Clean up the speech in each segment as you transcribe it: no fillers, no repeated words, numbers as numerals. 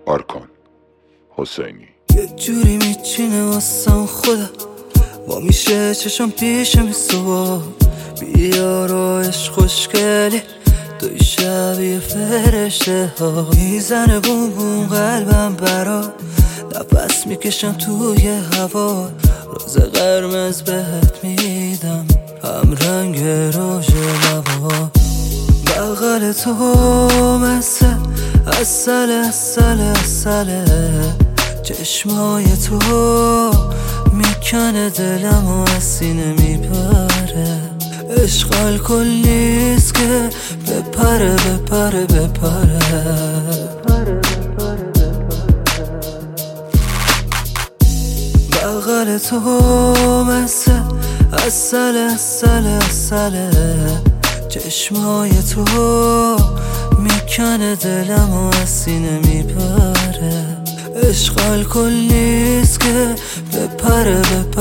آرکان حسینی. یه جوری میچینه واسم خدا، با میشه چشم پیش میسوا. بیار و عشق خوشگلی توی شبیه فرشته ها. میزنه بوم بوم قلبم برات، نفس میکشم توی هوا. روز قرمز بهت میدم، هم رنگ روژ لبا. بغل تو مثل عسله، چشمای تو میکنه دلم و از سینه میپره. عشق الکل نیست که بپره. بغل تو مثل عسله، چشمای تو میکنه دلم و از سینه میپره. عشق الکل نیست که بپره.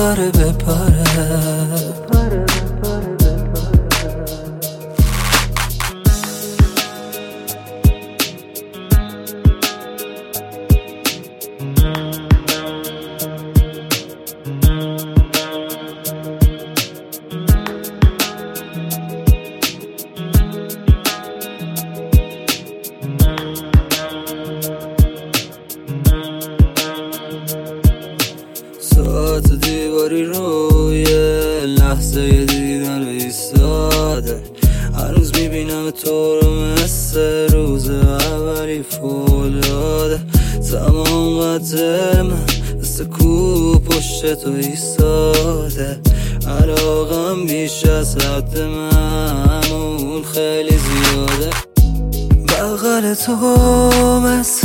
ساعت دیواری روی لحظه دیدن ایستاده. هنوز میبینم تو رو مثل روز اولی فولاده. تمام قدر من مثل کو پشت تو ایستاده. علاقم بیش از حد معمول خیلی زیاده. بغل تو مثل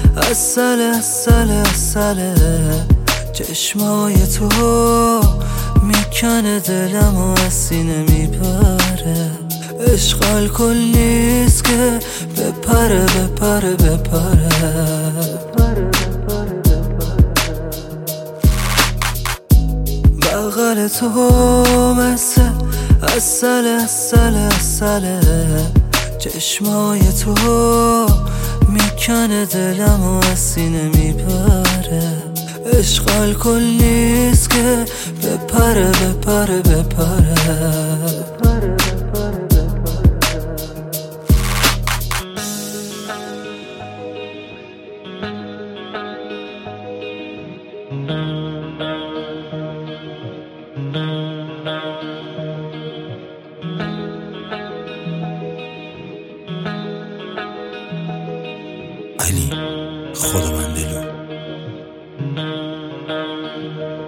عسله، چشمای تو میکنه دلم و از سینه میپره. عشق الکل نیست که بپره. بغل تو مثل عسله، چشمای تو میکنه دلم و از سینه میپره. عشق الکل نیست که بپره. علی خداوندلو.